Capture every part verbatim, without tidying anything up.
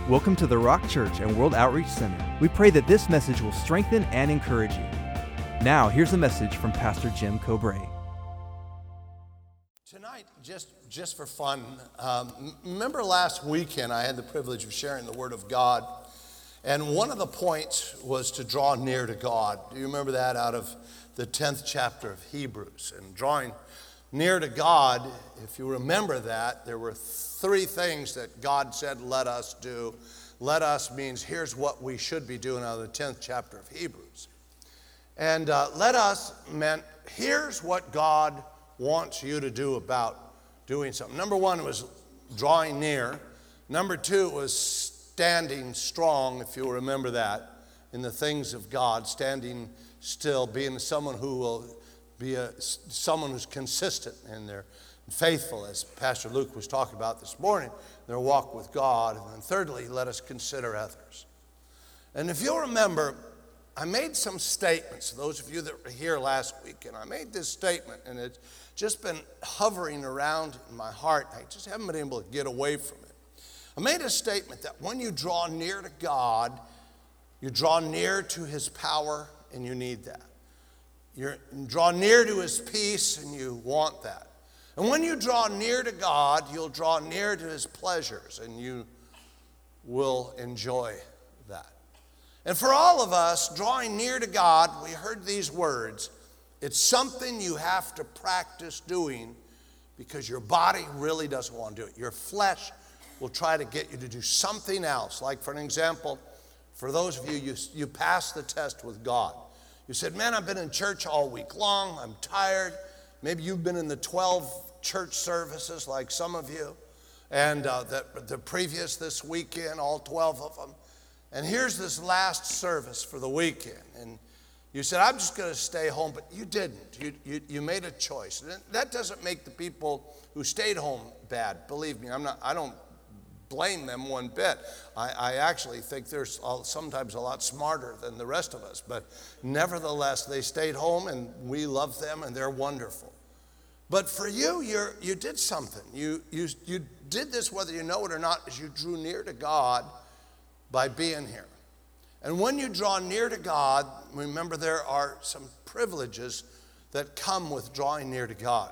Welcome to the Rock Church and World Outreach Center. We pray that this message will strengthen and encourage you. Now, here's a message from Pastor Jim Cobray. Tonight, just, just for fun, um, remember last weekend I had the privilege of sharing the Word of God, and one of the points was to draw near to God. Do you remember that out of the tenth chapter of Hebrews? And drawing near to God, if you remember that, there were three things that God said, let us do. Let us means here's what we should be doing out of the tenth chapter of Hebrews. And uh, let us meant here's what God wants you to do about doing something. Number one was drawing near. Number two was standing strong, if you'll remember that, in the things of God, standing still, being someone who will be a, someone who's consistent in their faithful, as Pastor Luke was talking about this morning, their walk with God. And then thirdly, let us consider others. And if you'll remember, I made some statements, those of you that were here last week, and I made this statement, and it's just been hovering around in my heart. I just haven't been able to get away from it. I made a statement that when you draw near to God, you draw near to His power, and you need that. You draw near to His peace, and you want that. And when you draw near to God, you'll draw near to His pleasures, and you will enjoy that. And for all of us, drawing near to God, we heard these words. It's something you have to practice doing because your body really doesn't want to do it. Your flesh will try to get you to do something else. Like, for an example, for those of you, you, you passed the test with God. You said, man, I've been in church all week long. I'm tired. Maybe you've been in the twelve church services like some of you. And uh, the, the previous this weekend, all twelve of them. And here's this last service for the weekend. And you said, I'm just going to stay home. But you didn't. You, you, you made a choice. And that doesn't make the people who stayed home bad. Believe me, I'm not, I don't blame them one bit. I, I actually think they're sometimes a lot smarter than the rest of us. But nevertheless, they stayed home, and we love them, and they're wonderful. But for you, you're, you did something. You, you, you did this, whether you know it or not, as you drew near to God by being here. And when you draw near to God, remember there are some privileges that come with drawing near to God.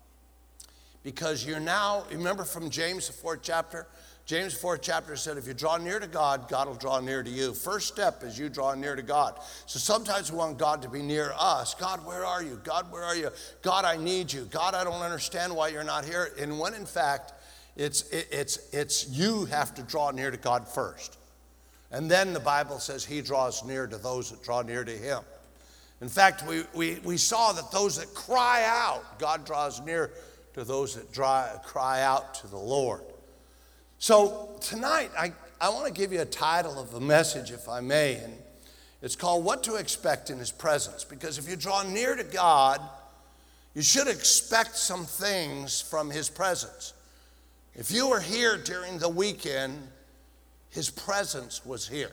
Because you're now, remember from James, the fourth chapter? James, the fourth chapter said, if you draw near to God, God will draw near to you. First step is you draw near to God. So sometimes we want God to be near us. God, where are you? God, where are you? God, I need you. God, I don't understand why you're not here. And when in fact, it's, it, it's, it's you have to draw near to God first. And then the Bible says He draws near to those that draw near to Him. In fact, we, we, we saw that those that cry out, God draws near to those that dry, cry out to the Lord. So tonight, I, I want to give you a title of a message, if I may, and it's called What to Expect in His Presence. Because if you draw near to God, you should expect some things from His presence. If you were here during the weekend, His presence was here.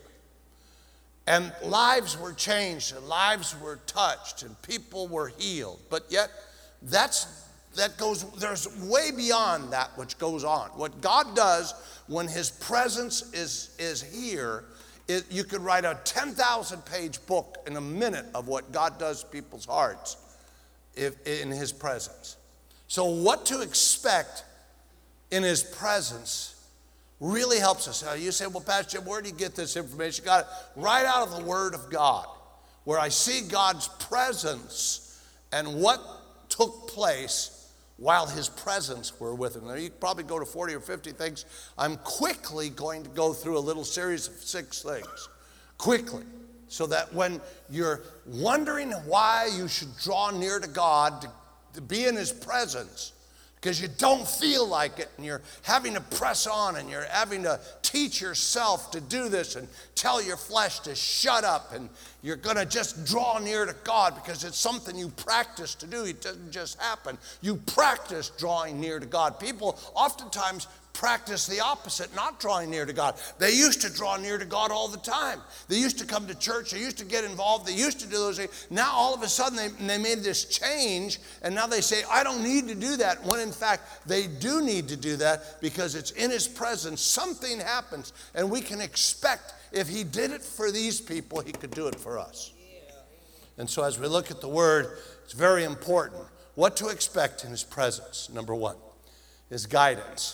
And lives were changed, and lives were touched, and people were healed. But yet, that's That goes, there's way beyond that which goes on. What God does when His presence is, is here, it, you could write a ten thousand page book in a minute of what God does to people's hearts if, in His presence. So what to expect in His presence really helps us. Now you say, well, Pastor Jim, where do you get this information? Got it right out of the Word of God, where I see God's presence and what took place while His presence were with Him. Now, you probably go to forty or fifty things. I'm quickly going to go through a little series of six things, quickly, so that when you're wondering why you should draw near to God, to, to be in His presence, because you don't feel like it, and you're having to press on, and you're having to teach yourself to do this and tell your flesh to shut up, and you're going to just draw near to God because it's something you practice to do. It doesn't just happen. You practice drawing near to God. People oftentimes practice the opposite, not drawing near to God. They used to draw near to God all the time. They used to come to church. They used to get involved. They used to do those things. Now all of a sudden they, they made this change, and now they say, I don't need to do that, when in fact they do need to do that, because it's in his presence. Something happens, and we can expect if he did it for these people, he could do it for us. And so as we look at the word, it's very important what to expect in his presence. Number one, his guidance.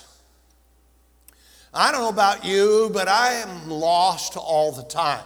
I don't know about you, but I am lost all the time.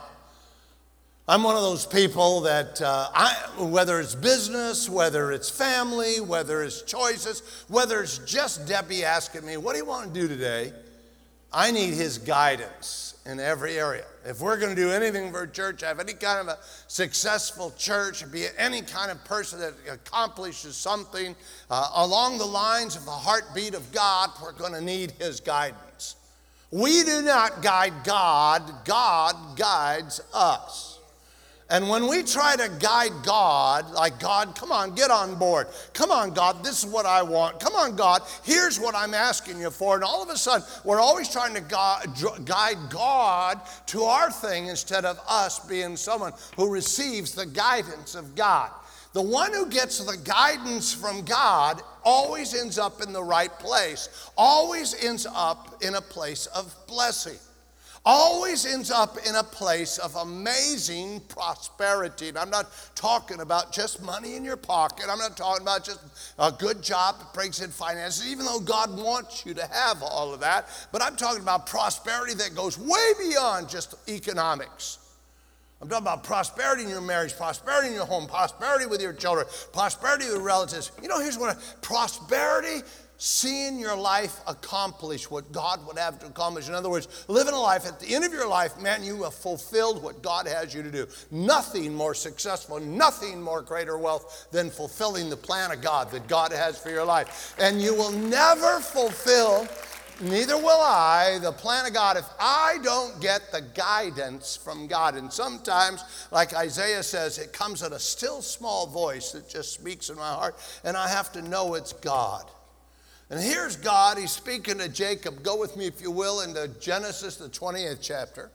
I'm one of those people that, uh, I, whether it's business, whether it's family, whether it's choices, whether it's just Debbie asking me, what do you want to do today? I need his guidance in every area. If we're going to do anything for a church, have any kind of a successful church, be any kind of person that accomplishes something uh, along the lines of the heartbeat of God, we're going to need his guidance. We do not guide God, God guides us. And when we try to guide God, like, God, come on, get on board. Come on, God, this is what I want. Come on, God, here's what I'm asking you for. And all of a sudden, we're always trying to guide God to our thing instead of us being someone who receives the guidance of God. The one who gets the guidance from God always ends up in the right place, always ends up in a place of blessing. Always ends up in a place of amazing prosperity. And I'm not talking about just money in your pocket. I'm not talking about just a good job that brings in finances, even though God wants you to have all of that. But I'm talking about prosperity that goes way beyond just economics. I'm talking about prosperity in your marriage, prosperity in your home, prosperity with your children, prosperity with relatives. You know, here's what I, prosperity, seeing your life accomplish what God would have to accomplish. In other words, living a life, at the end of your life, man, you have fulfilled what God has you to do. Nothing more successful, nothing more greater wealth than fulfilling the plan of God that God has for your life. And you will never fulfill, neither will I, the plan of God if I don't get the guidance from God. And sometimes, like Isaiah says, it comes at a still small voice that just speaks in my heart, and I have to know it's God. And here's God, he's speaking to Jacob. Go with me, if you will, into Genesis, the twentieth chapter.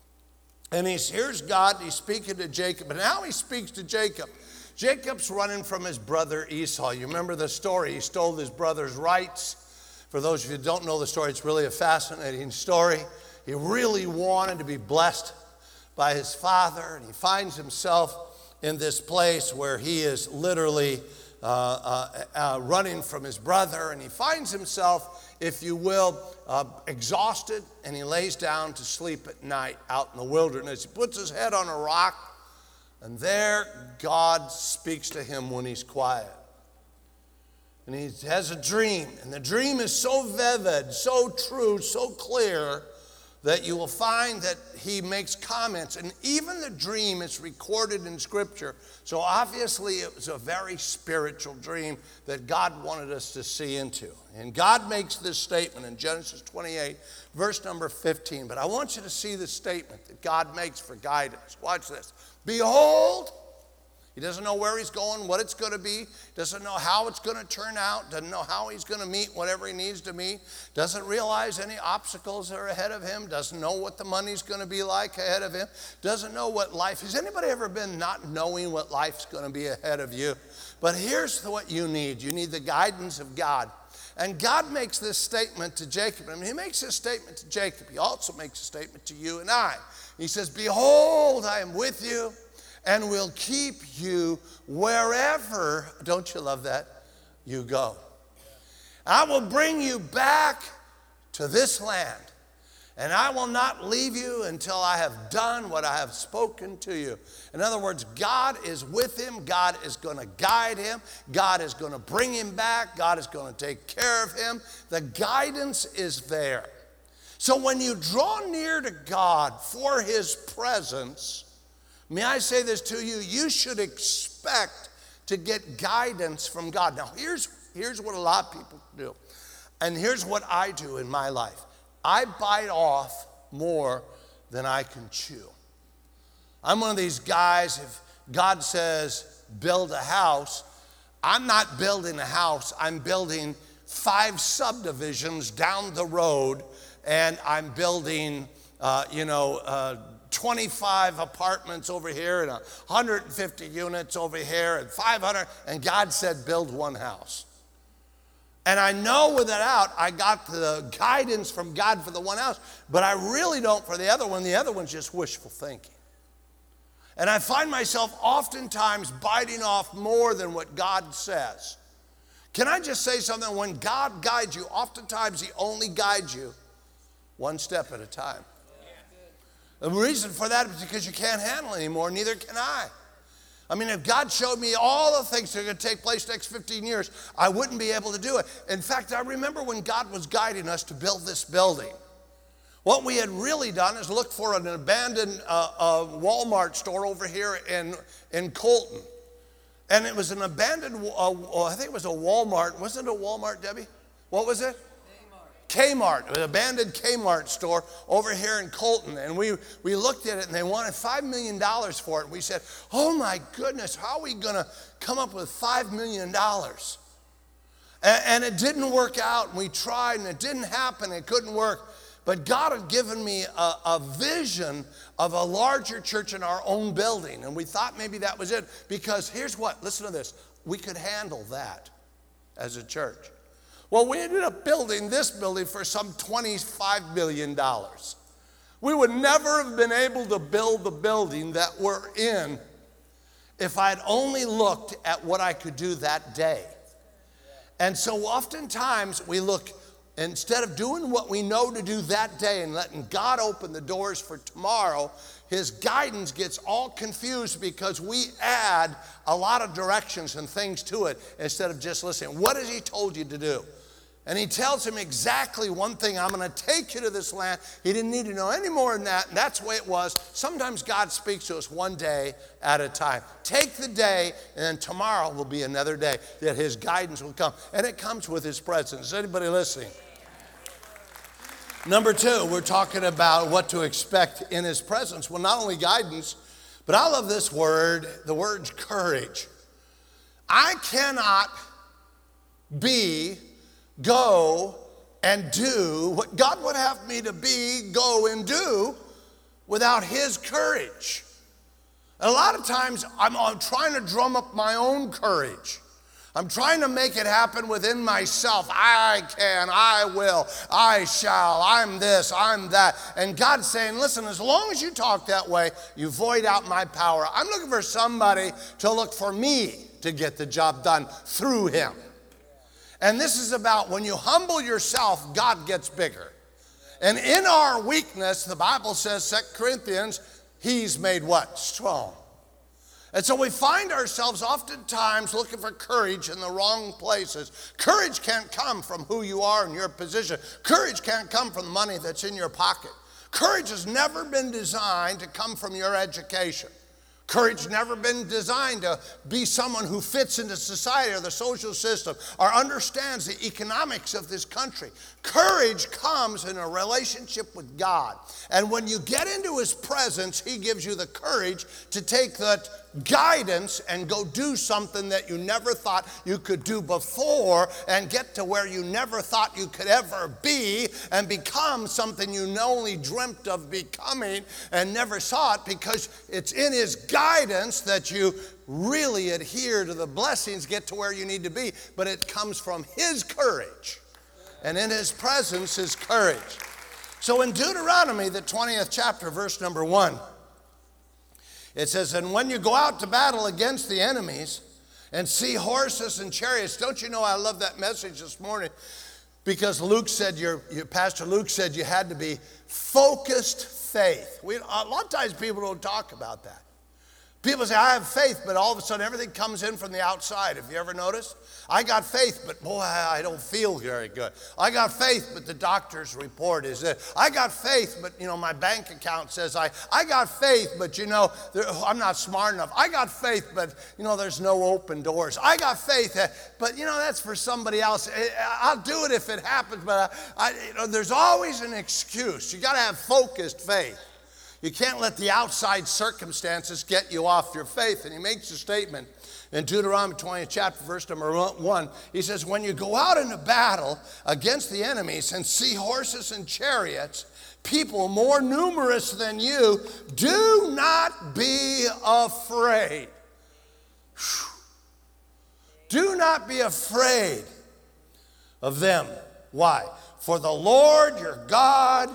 And he's, here's God, he's speaking to Jacob. And now he speaks to Jacob. Jacob's running from his brother Esau. You remember the story. He stole his brother's rights. For those of you who don't know the story, it's really a fascinating story. He really wanted to be blessed by his father. And he finds himself in this place where he is literally Uh, uh, uh, running from his brother, and he finds himself, if you will, uh, exhausted, and he lays down to sleep at night out in the wilderness. He puts his head on a rock, and there God speaks to him when he's quiet. And he has a dream, and the dream is so vivid, so true, so clear, that you will find that he makes comments. And even the dream is recorded in Scripture. So obviously it was a very spiritual dream that God wanted us to see into. And God makes this statement in Genesis twenty-eight, verse number fifteen. But I want you to see the statement that God makes for guidance. Watch this. Behold, he doesn't know where he's going, what it's going to be. Doesn't know how it's going to turn out. Doesn't know how he's going to meet whatever he needs to meet. Doesn't realize any obstacles are ahead of him. Doesn't know what the money's going to be like ahead of him. Doesn't know what life. Has anybody ever been not knowing what life's going to be ahead of you? But here's what you need. You need the guidance of God. And God makes this statement to Jacob. I mean, he makes this statement to Jacob. He also makes a statement to you and I. He says, behold, I am with you, and will keep you wherever, don't you love that, you go. I will bring you back to this land, and I will not leave you until I have done what I have spoken to you. In other words, God is with him. God is going to guide him. God is going to bring him back. God is going to take care of him. The guidance is there. So when you draw near to God for his presence, may I say this to you, you should expect to get guidance from God. Now, here's, here's what a lot of people do, and here's what I do in my life. I bite off more than I can chew. I'm one of these guys, if God says build a house, I'm not building a house, I'm building five subdivisions down the road, and I'm building, uh, you know, uh, twenty-five apartments over here and one hundred fifty units over here and five hundred, and God said, build one house. And I know without I got the guidance from God for the one house, but I really don't for the other one. The other one's just wishful thinking. And I find myself oftentimes biting off more than what God says. Can I just say something? When God guides you, oftentimes he only guides you one step at a time. The reason for that is because you can't handle it anymore, neither can I. I mean, if God showed me all the things that are going to take place next fifteen years, I wouldn't be able to do it. In fact, I remember when God was guiding us to build this building. What we had really done is look for an abandoned uh, uh, Walmart store over here in, in Colton. And it was an abandoned, uh, I think it was a Walmart. Wasn't it a Walmart, Debbie? What was it? Kmart, an abandoned Kmart store over here in Colton. And we, we looked at it and they wanted five million dollars for it. And we said, oh my goodness, how are we going to come up with five million dollars? And, and it didn't work out. And we tried and it didn't happen. It couldn't work. But God had given me a, a vision of a larger church in our own building. And we thought maybe that was it. Because here's what, listen to this. We could handle that as a church. Well, we ended up building this building for some twenty-five million dollars. We would never have been able to build the building that we're in if I had only looked at what I could do that day. And so oftentimes we look, instead of doing what we know to do that day and letting God open the doors for tomorrow, his guidance gets all confused because we add a lot of directions and things to it instead of just listening. What has he told you to do? And he tells him exactly one thing. I'm going to take you to this land. He didn't need to know any more than that. And that's the way it was. Sometimes God speaks to us one day at a time. Take the day, and then tomorrow will be another day that his guidance will come. And it comes with his presence. Is anybody listening? Number two, we're talking about what to expect in his presence. Well, not only guidance, but I love this word, the word courage. I cannot be, go, and do what God would have me to be, go, and do without his courage. And a lot of times I'm, I'm trying to drum up my own courage. I'm trying to make it happen within myself. I can, I will, I shall, I'm this, I'm that. And God's saying, listen, as long as you talk that way, you void out my power. I'm looking for somebody to look for me to get the job done through him. And this is about when you humble yourself, God gets bigger. And in our weakness, the Bible says, Second Corinthians, he's made what? Strong. And so we find ourselves oftentimes looking for courage in the wrong places. Courage can't come from who you are and your position. Courage can't come from the money that's in your pocket. Courage has never been designed to come from your education. Courage never been designed to be someone who fits into society or the social system or understands the economics of this country. Courage comes in a relationship with God. And when you get into his presence, he gives you the courage to take that guidance and go do something that you never thought you could do before and get to where you never thought you could ever be and become something you only dreamt of becoming and never saw it, because it's in his guidance that you really adhere to the blessings, get to where you need to be, but it comes from his courage. And in his presence is courage. So in Deuteronomy, the twentieth chapter, verse number one, it says, and when you go out to battle against the enemies and see horses and chariots, don't you know I love that message this morning, because Luke said, your, your Pastor Luke said you had to be focused faith. We, a lot of times people don't talk about that. People say, I have faith, but all of a sudden everything comes in from the outside. Have you ever noticed? I got faith, but boy, I don't feel very good. I got faith, but the doctor's report is it. I got faith, but you know, my bank account says I, I got faith, but you know, there, I'm not smart enough. I got faith, but you know, there's no open doors. I got faith, but you know, that's for somebody else. I'll do it if it happens, but I, I, you know, there's always an excuse. You got to have focused faith. You can't let the outside circumstances get you off your faith. And he makes a statement in Deuteronomy twentieth chapter, verse number one. He says, when you go out into battle against the enemies and see horses and chariots, people more numerous than you, do not be afraid. Whew. Do not be afraid of them. Why? For the Lord your God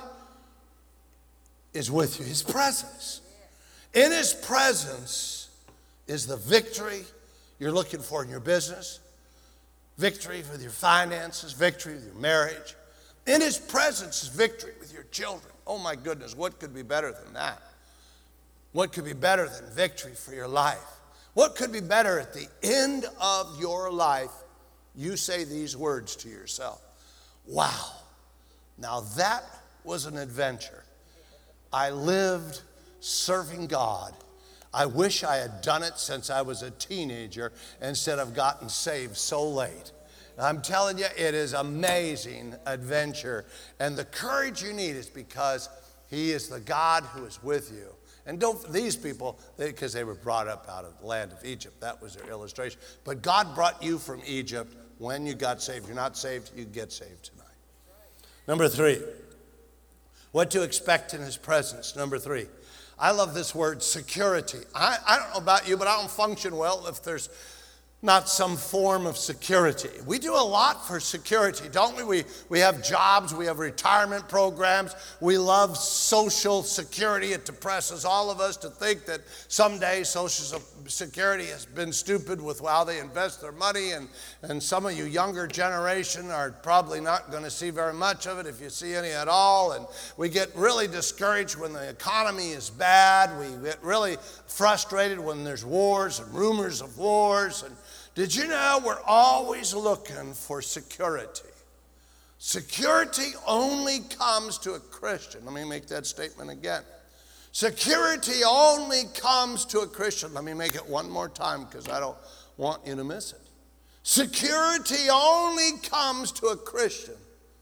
is with you. His presence. In His presence is the victory you're looking for in your business, victory with your finances, victory with your marriage. In His presence is victory with your children. Oh my goodness, what could be better than that? What could be better than victory for your life? What could be better at the end of your life? You say these words to yourself. Wow, now that was an adventure. I lived serving God. I wish I had done it since I was a teenager instead of gotten saved so late. I'm telling you, it is amazing adventure. And the courage you need is because He is the God who is with you. And don't, these people, because they, they were brought up out of the land of Egypt. That was their illustration. But God brought you from Egypt when you got saved. If you're not saved, you get saved tonight. Number three, what to expect in His presence. Number three, I love this word, security. I, I don't know about you, but I don't function well if there's not some form of security. We do a lot for security, don't we? We, we have jobs, we have retirement programs, we love social security. It depresses all of us to think that someday social security has been stupid with how they invest their money, and, and some of you younger generation are probably not going to see very much of it, if you see any at all, and we get really discouraged when the economy is bad. We get really frustrated when there's wars and rumors of wars. And did you know we're always looking for security? Security only comes to a Christian. Let me make that statement again. Security only comes to a Christian. Let me make it one more time because I don't want you to miss it. Security only comes to a Christian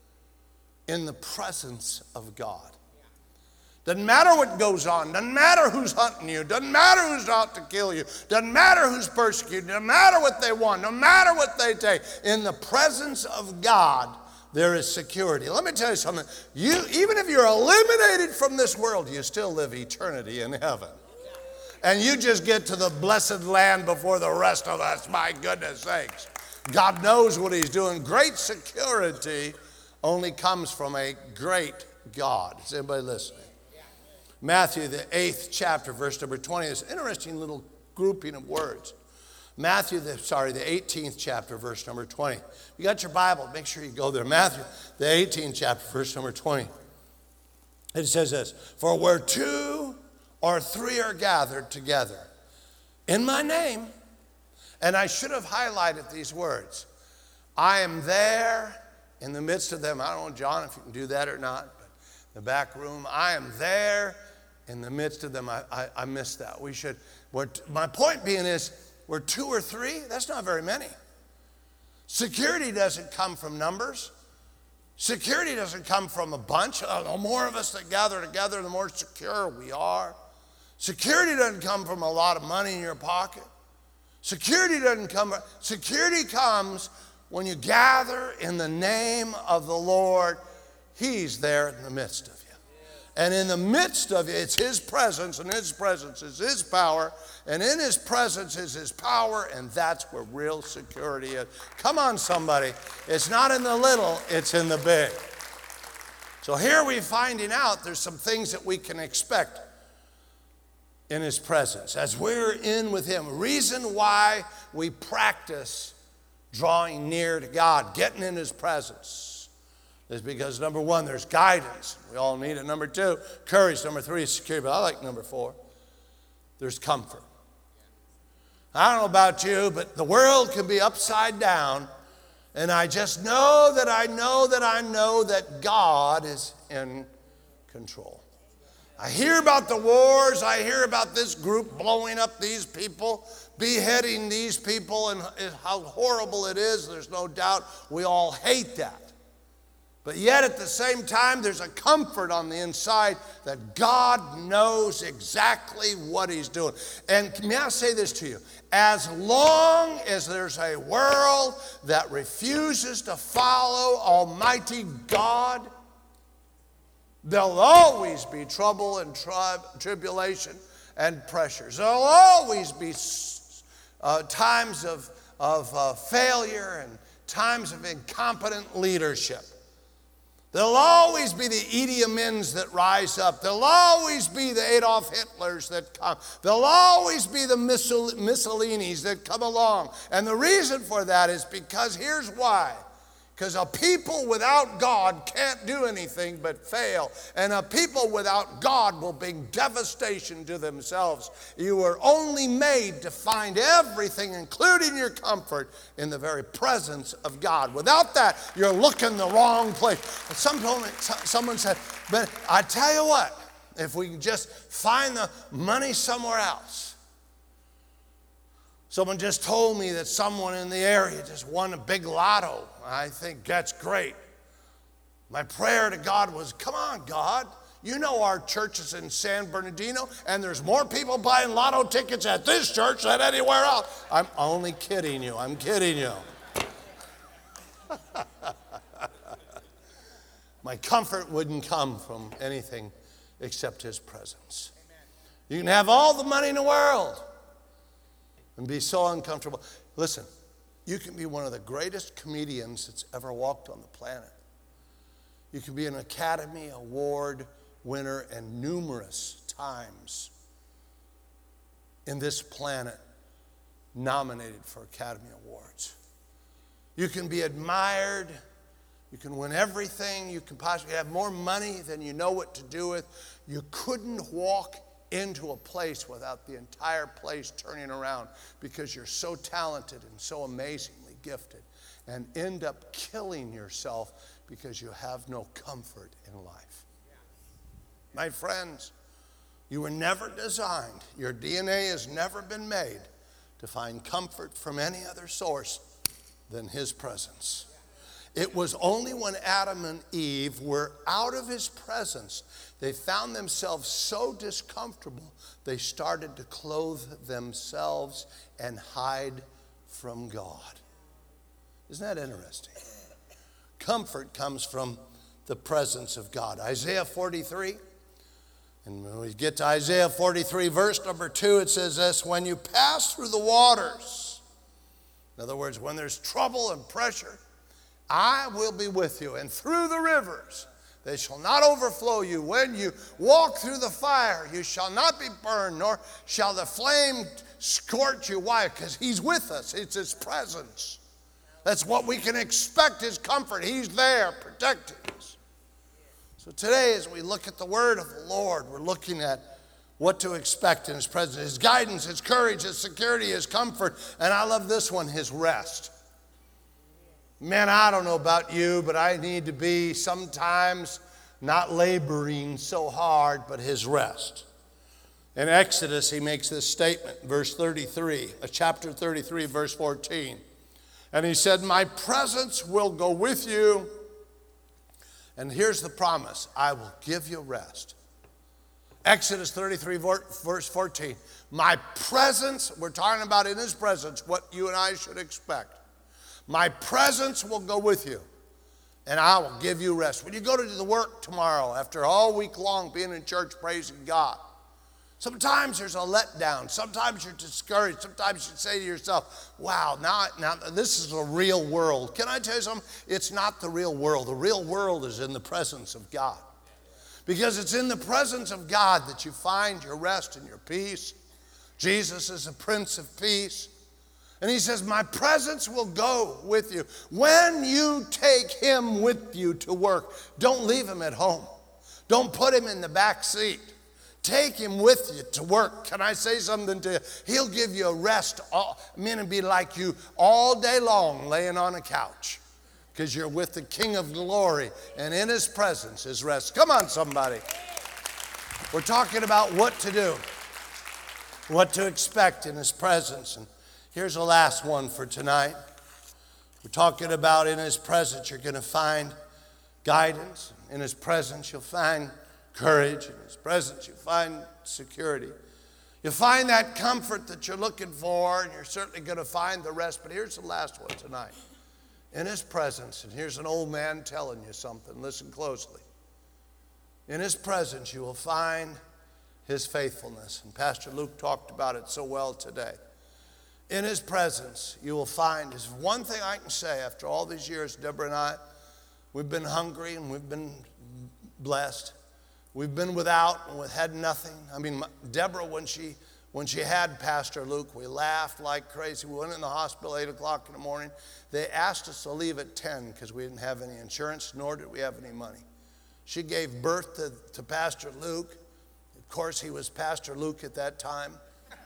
in the presence of God. Doesn't matter what goes on. Doesn't matter who's hunting you. Doesn't matter who's out to kill you. Doesn't matter who's persecuting you. No matter what they want. No matter what they take. In the presence of God, there is security. Let me tell you something. You, even if you're eliminated from this world, you still live eternity in heaven. And you just get to the blessed land before the rest of us. My goodness sakes. God knows what He's doing. Great security only comes from a great God. Is anybody listening? Matthew, the eighth chapter, verse number twenty. This interesting little grouping of words. Matthew, the, sorry, the eighteenth chapter, verse number twenty. You got your Bible, make sure you go there. Matthew, the eighteenth chapter, verse number twenty. It says this, for where two or three are gathered together in my name, and I should have highlighted these words, I am there in the midst of them. I don't know, John, if you can do that or not, but in the back room, I am there in the midst of them. I, I, I missed that. We should, what, my point being is, we're two or three, that's not very many. Security doesn't come from numbers. Security doesn't come from a bunch. Uh, the more of us that gather together, the more secure we are. Security doesn't come from a lot of money in your pocket. Security doesn't come, security comes when you gather in the name of the Lord. He's there in the midst of you. And in the midst of it, it's His presence, and His presence is His power, and in His presence is His power, and that's where real security is. Come on, somebody. It's not in the little, it's in the big. So here we're finding out there's some things that we can expect in His presence as we're in with Him. Reason why we practice drawing near to God, getting in His presence, is because, number one, there's guidance. We all need it. Number two, courage. Number three, security. But I like number four. There's comfort. I don't know about you, but the world can be upside down, and I just know that I know that I know that God is in control. I hear about the wars. I hear about this group blowing up these people, beheading these people, and how horrible it is. There's no doubt we all hate that. But yet at the same time, there's a comfort on the inside that God knows exactly what he's doing. And may I say this to you? As long as there's a world that refuses to follow Almighty God, there'll always be trouble and tri- tribulation and pressures. There'll always be uh, times of, of uh, failure and times of incompetent leadership. There'll always be the Idi Amins that rise up. There'll always be the Adolf Hitlers that come. There'll always be the Mussolinis that come along. And the reason for that is because here's why. Because a people without God can't do anything but fail. And a people without God will bring devastation to themselves. You were only made to find everything, including your comfort, in the very presence of God. Without that, you're looking the wrong place. Someone, someone said, but I tell you what, if we can just find the money somewhere else. Someone just told me that someone in the area just won a big lotto. I think that's great. My prayer to God was, come on, God. You know our church is in San Bernardino, and there's more people buying lotto tickets at this church than anywhere else. I'm only kidding you. I'm kidding you. My comfort wouldn't come from anything except his presence. You can have all the money in the world and be so uncomfortable. Listen, you can be one of the greatest comedians that's ever walked on the planet. You can be an Academy Award winner and numerous times in this planet nominated for Academy Awards. You can be admired. You can win everything. You can possibly have more money than you know what to do with. You couldn't walk into a place without the entire place turning around because you're so talented and so amazingly gifted, and end up killing yourself because you have no comfort in life. My friends, you were never designed, your D N A has never been made to find comfort from any other source than his presence. It was only when Adam and Eve were out of his presence, they found themselves so discomfortable, they started to clothe themselves and hide from God. Isn't that interesting? Comfort comes from the presence of God. Isaiah forty-three, and when we get to Isaiah forty-three, verse number two, it says this, when you pass through the waters, in other words, when there's trouble and pressure, I will be with you, and through the rivers, they shall not overflow you. When you walk through the fire, you shall not be burned, nor shall the flame scorch you. Why? Because he's with us. It's his presence. That's what we can expect, his comfort. He's there protecting us. So today, as we look at the word of the Lord, we're looking at what to expect in his presence. His guidance, his courage, his security, his comfort. And I love this one, his rest. Man, I don't know about you, but I need to be sometimes not laboring so hard, but his rest. In Exodus, he makes this statement, verse thirty-three, uh, chapter thirty-three, verse fourteen. And he said, my presence will go with you. And here's the promise, I will give you rest. Exodus thirty-three, verse fourteen. My presence, we're talking about in his presence, what you and I should expect. My presence will go with you, and I will give you rest. When you go to the work tomorrow, after all week long being in church praising God, sometimes there's a letdown. Sometimes you're discouraged. Sometimes you say to yourself, wow, now, now this is a real world. Can I tell you something? It's not the real world. The real world is in the presence of God. Because it's in the presence of God that you find your rest and your peace. Jesus is the Prince of Peace. And he says, my presence will go with you. When you take him with you to work, don't leave him at home. Don't put him in the back seat. Take him with you to work. Can I say something to you? He'll give you a rest. All, I mean, it'll be like you all day long laying on a couch because you're with the King of Glory, and in his presence is rest. Come on, somebody. We're talking about what to do, what to expect in his presence. And here's the last one for tonight. We're talking about in his presence, you're going to find guidance. In his presence, you'll find courage. In his presence, you'll find security. You'll find that comfort that you're looking for, and you're certainly going to find the rest. But here's the last one tonight. In his presence, and here's an old man telling you something. Listen closely. In his presence, you will find his faithfulness. And Pastor Luke talked about it so well today. In his presence, you will find, there's one thing I can say after all these years, Deborah and I, we've been hungry and we've been blessed. We've been without and we had nothing. I mean, my, Deborah, when she when she had Pastor Luke, we laughed like crazy. We went in the hospital at eight o'clock in the morning. They asked us to leave at ten because we didn't have any insurance, nor did we have any money. She gave birth to, to Pastor Luke. Of course, he was Pastor Luke at that time.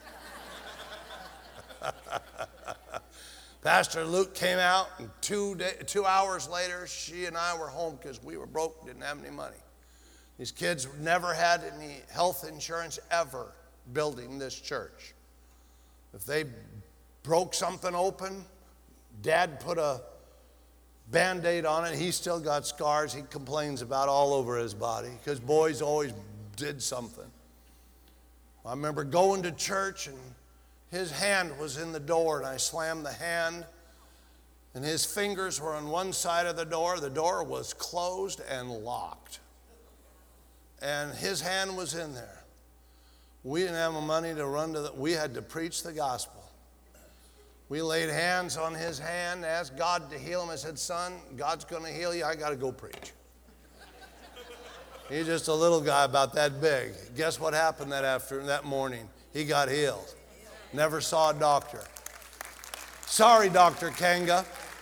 Pastor Luke came out, and two, day, two hours later, she and I were home because we were broke, didn't have any money. These kids never had any health insurance ever building this church. If they broke something open, Dad put a Band-Aid on it. He still got scars he complains about all over his body because boys always did something. I remember going to church and his hand was in the door, and I slammed the hand, and his fingers were on one side of the door. The door was closed and locked, and his hand was in there. We didn't have the money to run to the, we had to preach the gospel. We laid hands on his hand, asked God to heal him. I said, son, God's going to heal you. I got to go preach. He's just a little guy about that big. Guess what happened that afternoon, that morning? He got healed. Never saw a doctor. Sorry, Doctor Kanga.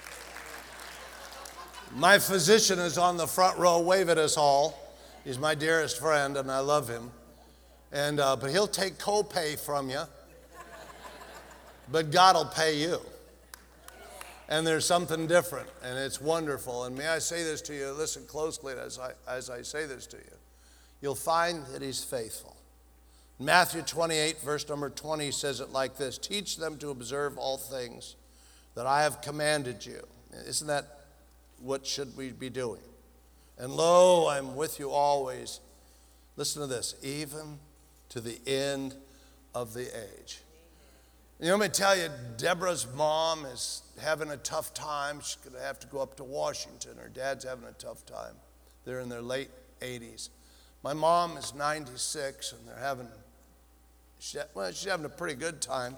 My physician is on the front row. Wave at us all. He's my dearest friend, and I love him. And uh, but he'll take copay from you. But God will pay you. And there's something different, and it's wonderful. And may I say this to you, listen closely as I, as I say this to you. You'll find that he's faithful. Matthew twenty-eight, verse number twenty says it like this. Teach them to observe all things that I have commanded you. Isn't that what should we be doing? And lo, I'm with you always. Listen to this, even to the end of the age. You know, let me tell you, Deborah's mom is having a tough time. She's going to have to go up to Washington. Her dad's having a tough time. They're in their late eighties. My mom is ninety-six, and they're having, well, she's having a pretty good time.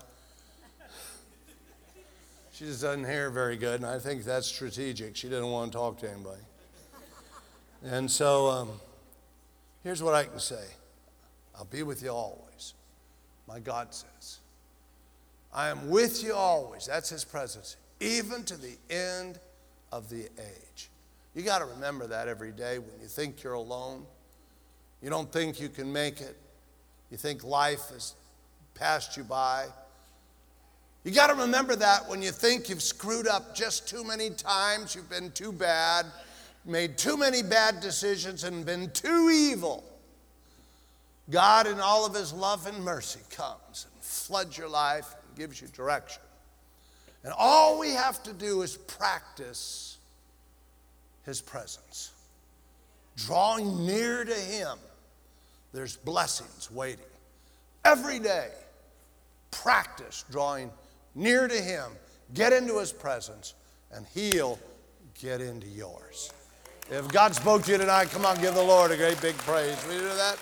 She just doesn't hear very good, and I think that's strategic. She didn't want to talk to anybody. And so um, here's what I can say. I'll be with you always. My God says. I am with you always. That's his presence. Even to the end of the age. You got to remember that every day when you think you're alone. You don't think you can make it. You think life has passed you by. You got to remember that when you think you've screwed up just too many times, you've been too bad, made too many bad decisions, and been too evil. God, in all of his love and mercy, comes and floods your life and gives you direction. And all we have to do is practice his presence. Drawing near to him, there's blessings waiting. Every day, practice drawing near to him. Get into his presence, and he'll get into yours. If God spoke to you tonight, come on, give the Lord a great big praise. Will you do that?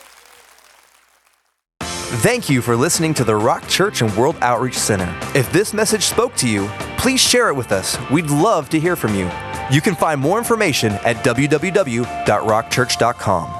Thank you for listening to the Rock Church and World Outreach Center. If this message spoke to you, please share it with us. We'd love to hear from you. You can find more information at w w w dot rock church dot com.